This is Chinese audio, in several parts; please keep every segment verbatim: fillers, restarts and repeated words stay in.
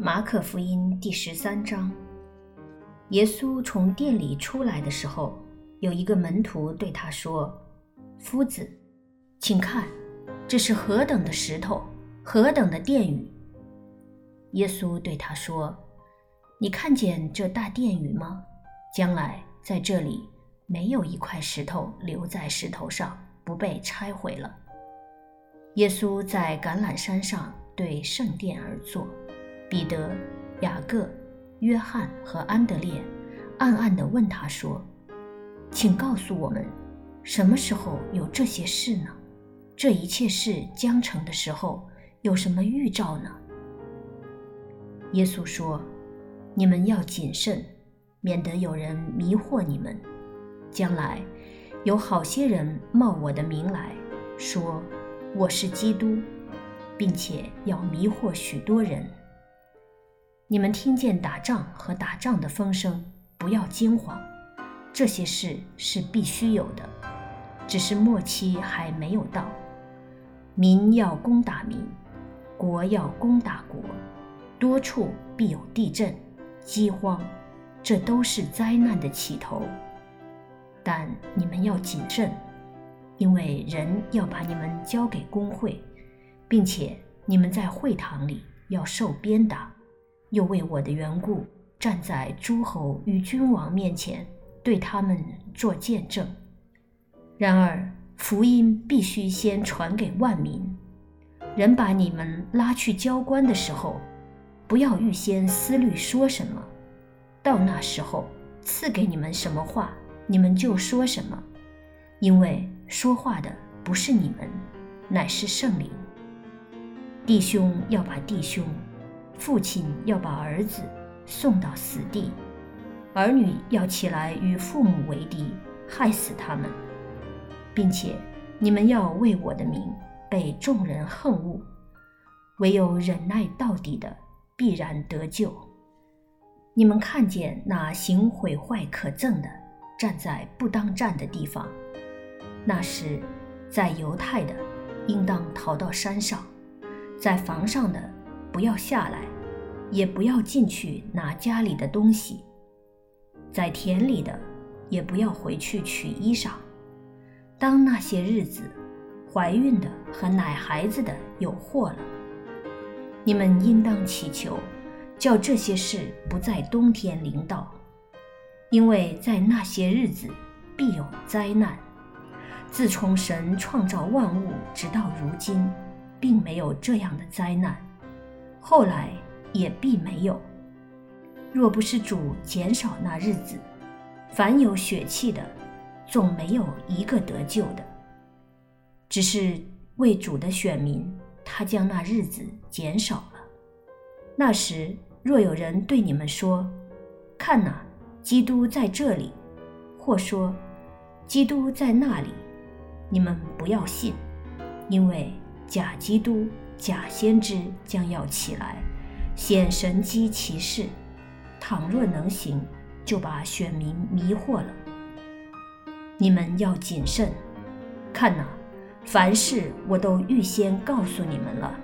马可福音第十三章，耶稣从殿里出来的时候，有一个门徒对他说：“夫子，请看，这是何等的石头，何等的殿宇！”耶稣对他说：“你看见这大殿宇吗？将来在这里没有一块石头留在石头上，不被拆毁了。”耶稣在橄榄山上对圣殿而坐，彼得、雅各、约翰和安德烈暗暗地问他说：“请告诉我们，什么时候有这些事呢？这一切事将成的时候，有什么预兆呢？”耶稣说：“你们要谨慎，免得有人迷惑你们。将来有好些人冒我的名来，说我是基督，并且要迷惑许多人。你们听见打仗和打仗的风声，不要惊慌，这些事是必须有的，只是末期还没有到。民要攻打民，国要攻打国，多处必有地震、饥荒，这都是灾难的起头。但你们要谨慎，因为人要把你们交给公会，并且你们在会堂里要受鞭打，又为我的缘故站在诸侯与君王面前，对他们做见证。然而福音必须先传给万民。人把你们拉去交官的时候，不要预先思虑说什么，到那时候赐给你们什么话，你们就说什么，因为说话的不是你们，乃是圣灵。弟兄要把弟兄，父亲要把儿子送到死地，儿女要起来与父母为敌，害死他们，并且你们要为我的名被众人恨恶，唯有忍耐到底的必然得救。你们看见那行毁坏可憎的站在不当站的地方，那时在犹太的应当逃到山上，在房上的不要下来，也不要进去拿家里的东西，在田里的也不要回去取衣裳。当那些日子，怀孕的和奶孩子的有祸了。你们应当祈求，叫这些事不在冬天临到，因为在那些日子必有灾难。自从神创造万物直到如今，并没有这样的灾难，后来也必没有。若不是主减少那日子，凡有血气的，总没有一个得救的。只是为主的选民，他将那日子减少了。那时若有人对你们说：“看哪，基督在这里，或说基督在那里，你们不要信，因为假基督、假先知将要起来，显神机奇事，倘若能行，就把选民迷惑了。你们要谨慎，看哪，凡事我都预先告诉你们了。”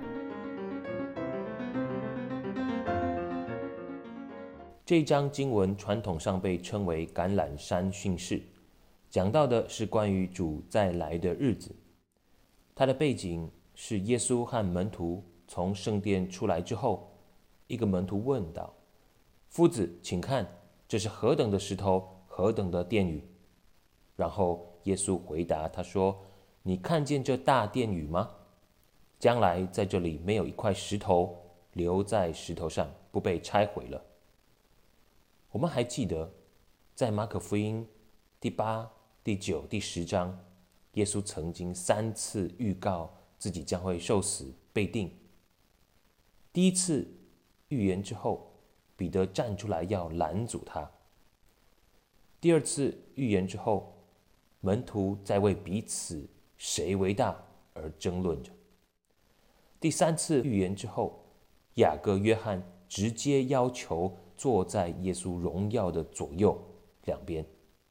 这一章经文传统上被称为橄榄山训示，讲到的是关于主再来的日子。它的背景是耶稣和门徒从圣殿出来之后，一个门徒问道：“夫子，请看，这是何等的石头，何等的殿宇？”然后耶稣回答他说：“你看见这大殿宇吗？将来在这里没有一块石头留在石头上，不被拆毁了。”我们还记得，在马可福音第八、第九、第十章，耶稣曾经三次预告自己将会受死、被定。第一次预言之后，彼得站出来要拦阻他；第二次预言之后，门徒在为彼此谁为大而争论着；第三次预言之后，雅各、约翰直接要求坐在耶稣荣耀的左右两边。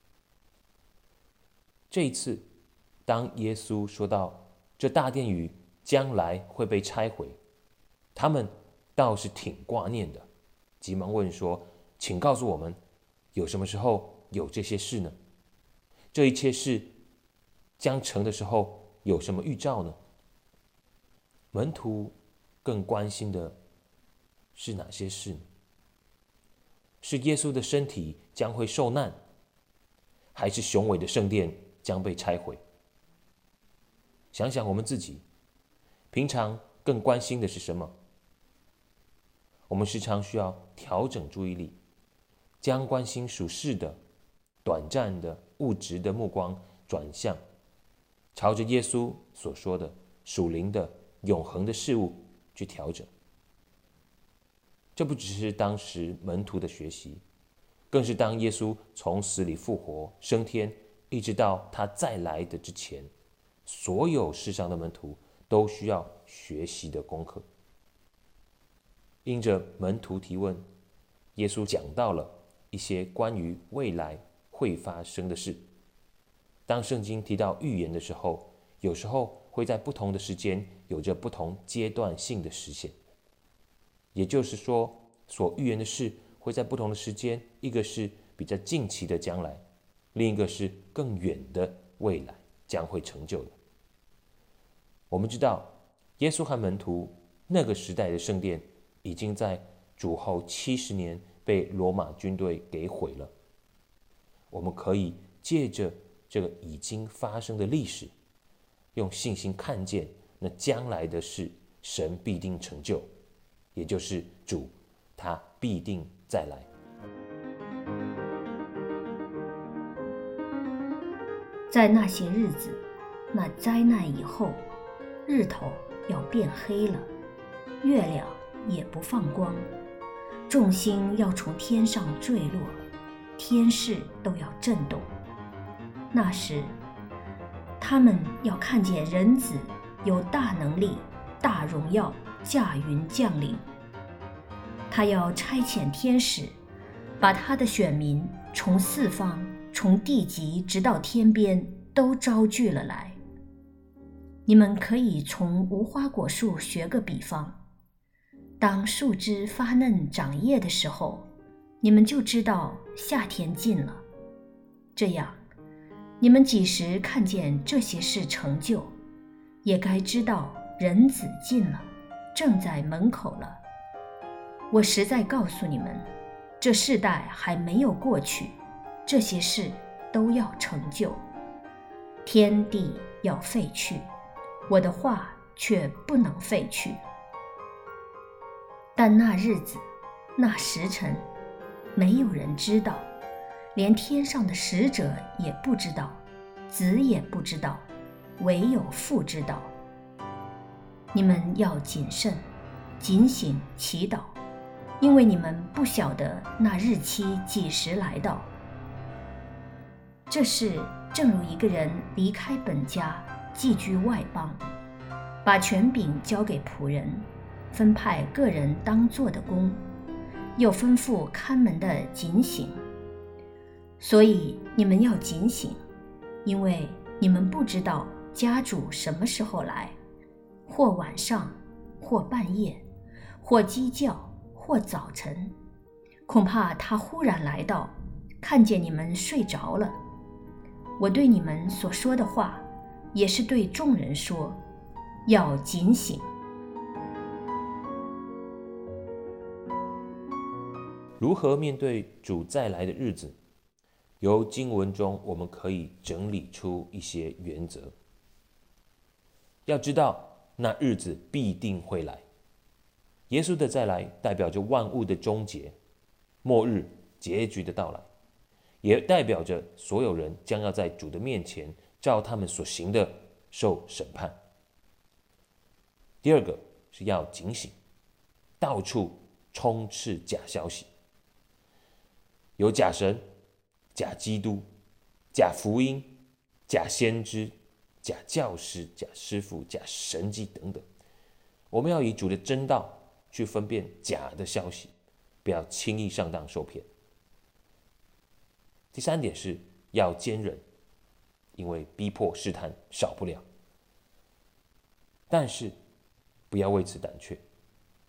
这一次，当耶稣说到这大殿宇将来会被拆毁，他们倒是挺挂念的，急忙问说：“请告诉我们，有什么时候有这些事呢？这一切事将成的时候有什么预兆呢？”门徒更关心的是哪些事呢？是耶稣的身体将会受难，还是雄伟的圣殿将被拆毁？想想我们自己，平常更关心的是什么？我们时常需要调整注意力，将关心属世的、短暂的、物质的目光转向，朝着耶稣所说的属灵的、永恒的事物去调整。这不只是当时门徒的学习，更是当耶稣从死里复活升天，一直到他再来的之前，所有世上的门徒都需要学习的功课。因着门徒提问，耶稣讲到了一些关于未来会发生的事。当圣经提到预言的时候，有时候会在不同的时间有着不同阶段性的实现。也就是说，所预言的事会在不同的时间，一个是比较近期的将来，另一个是更远的未来将会成就的。我们知道，耶稣和门徒那个时代的圣殿已经在主后七十年被罗马军队给毁了。我们可以借着这个已经发生的历史，用信心看见那将来的事，神必定成就，也就是主他必定再来。 在那些日子，那灾难以后，日头要变黑了，月亮也不放光，众星要从天上坠落，天势都要震动。那时，他们要看见人子有大能力、大荣耀驾云降临。他要差遣天使，把他的选民从四方、从地极直到天边都招聚了来。你们可以从无花果树学个比方，当树枝发嫩长叶的时候，你们就知道夏天近了。这样，你们几时看见这些事成就，也该知道人子近了，正在门口了。我实在告诉你们，这世代还没有过去，这些事都要成就。天地要废去，我的话却不能废去。但那日子，那时辰，没有人知道，连天上的使者也不知道，子也不知道，唯有父知道。你们要谨慎，警醒祈祷，因为你们不晓得那日期几时来到。这事正如一个人离开本家，寄居外邦，把权柄交给仆人，分派个人当做的工，又吩咐看门的警醒。所以你们要警醒，因为你们不知道家主什么时候来，或晚上，或半夜，或鸡叫，或早晨，恐怕他忽然来到，看见你们睡着了。我对你们所说的话，也是对众人说，要警醒。 如何面对主再来的日子？由经文中我们可以整理出一些原则。要知道，那日子必定会来。耶稣的再来代表着万物的终结，末日结局的到来，也代表着所有人将要在主的面前照他们所行的受审判。第二个是要警醒，到处充斥假消息，有假神、假基督、假福音、假先知、假教师、假师傅、假神迹等等。我们要以主的真道去分辨假的消息，不要轻易上当受骗。第三点是要坚忍，因为逼迫试探少不了，但是不要为此胆怯。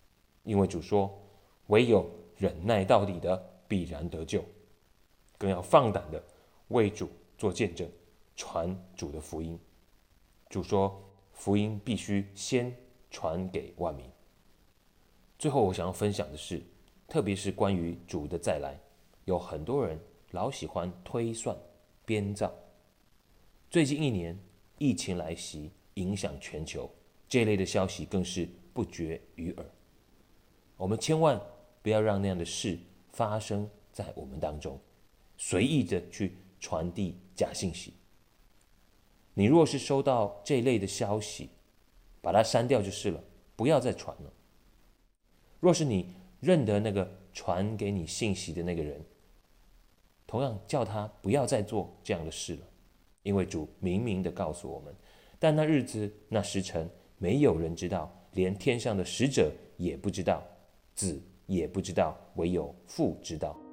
因为主说，唯有忍耐到底的必然得救，更要放胆的为主做见证，传主的福音。主说，福音必须先传给万民。最后我想要分享的是，特别是关于主的再来，有很多人老喜欢推算编造。最近一年疫情来袭，影响全球，这类的消息更是不绝于耳。我们千万不要让那样的事发生在我们当中，随意的去传递假信息。你若是收到这类的消息，把它删掉就是了，不要再传了。若是你认得那个传给你信息的那个人，同样叫他不要再做这样的事了，因为主明明的告诉我们，但那日子那时辰没有人知道，连天上的使者也不知道，子也不知道，唯有父知道。